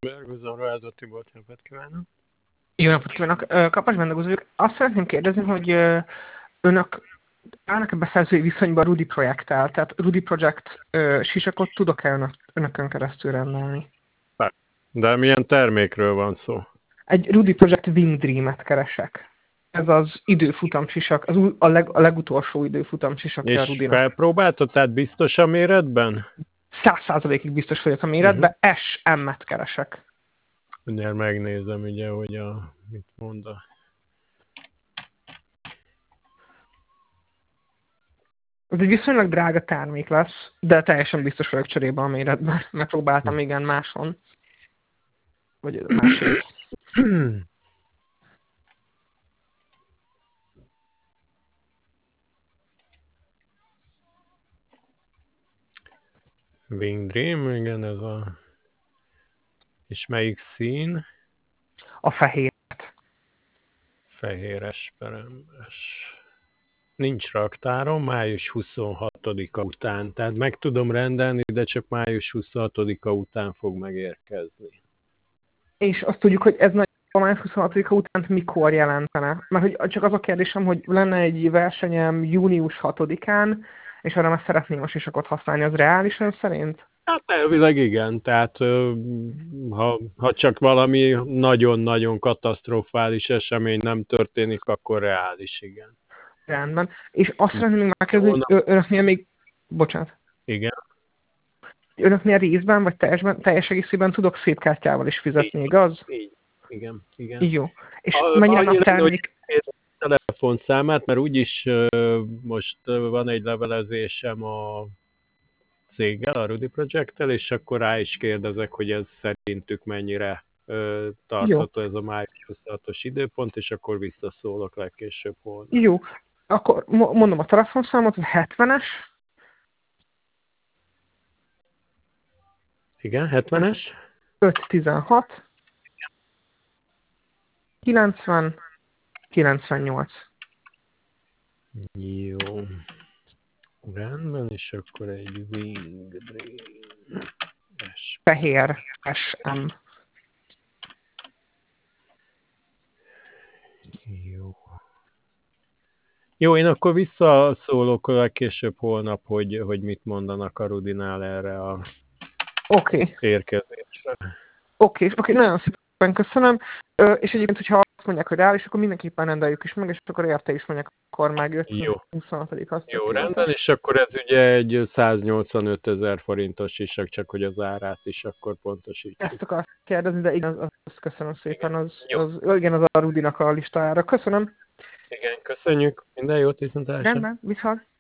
Bergozom, Roázó Tibor, napot kívánok. Jó napot kívánok! Kapas Bendegúz vagyok. Azt szeretném kérdezni, hogy önök állnak-e beszerzői viszonyban Rudy projekttel? Tehát Rudy Project sisakot tudok-e önökön keresztül rendelni? De milyen termékről van szó? Egy Rudy Project Wing Dream-et keresek. Ez az időfutam sisak, a legutolsó időfutam sisakja a És Rudynak. felpróbáltad, tehát biztos a méretben? 100%-ig biztos vagyok a méretben, SM-et keresek. Mindjárt megnézem, ugye, hogy mit mond a... Ez egy viszonylag drága termék lesz, de teljesen biztos vagyok cserébe a méretben. Megpróbáltam igen máson. Vagy másért. Wing Dream, igen, ez a... És melyik szín? A fehér. Fehéres, peremes. Nincs raktáron, május 26-a után. Tehát meg tudom rendelni, de csak május 26-a után fog megérkezni. És azt tudjuk, hogy ez nagy május 26-a után mikor jelentene? Mert hogy csak az a kérdésem, hogy lenne egy versenyem június 6-án, és arra már szeretném a sisakot használni, az reális ön szerint? Hát elvileg igen, tehát ha csak valami nagyon-nagyon katasztrofális esemény nem történik, akkor reális, igen. Rendben. És azt szeretném még megkérdezni, hogy önöknél még... Bocsánat. Igen. Önöknél részben, vagy teljes egészében tudok szép kártyával is fizetni, igaz? Így. Igen. Jó. És mennyire a termék... Telefonszámát, mert úgyis most van egy levelezésem a céggel, a Rudy Project-tel, és akkor rá is kérdezek, hogy ez szerintük mennyire tartható ez a május 26-os időpont, és akkor visszaszólok legkésőbb holnap. Jó. Akkor mondom a telefonszámot, 70-es. Igen, 70-es. 516. 90. 98. Jó. Rendben, és akkor egy Wing Dream. Fehér SM. Jó, én akkor visszaszólok legkésőbb holnap, hogy mit mondanak a Rudinál erre a érkezésre. Oké, nagyon szépen köszönöm. És egyébként, hogyha azt mondják, hogy reális, akkor mindenképpen rendeljük is meg, és akkor érte is mondják, akkor megjött. Jó. 26. Jó, rendben, és akkor ez ugye egy 185 000 forintos is, csak hogy az árát is akkor pontosítjuk. Ezt akartam kérdezni, de igen, azt köszönöm szépen, igen, az a Rudinak a listájára. Köszönöm. Igen, köszönjük. Minden jót, viszontlátásra. Rendben, viszont.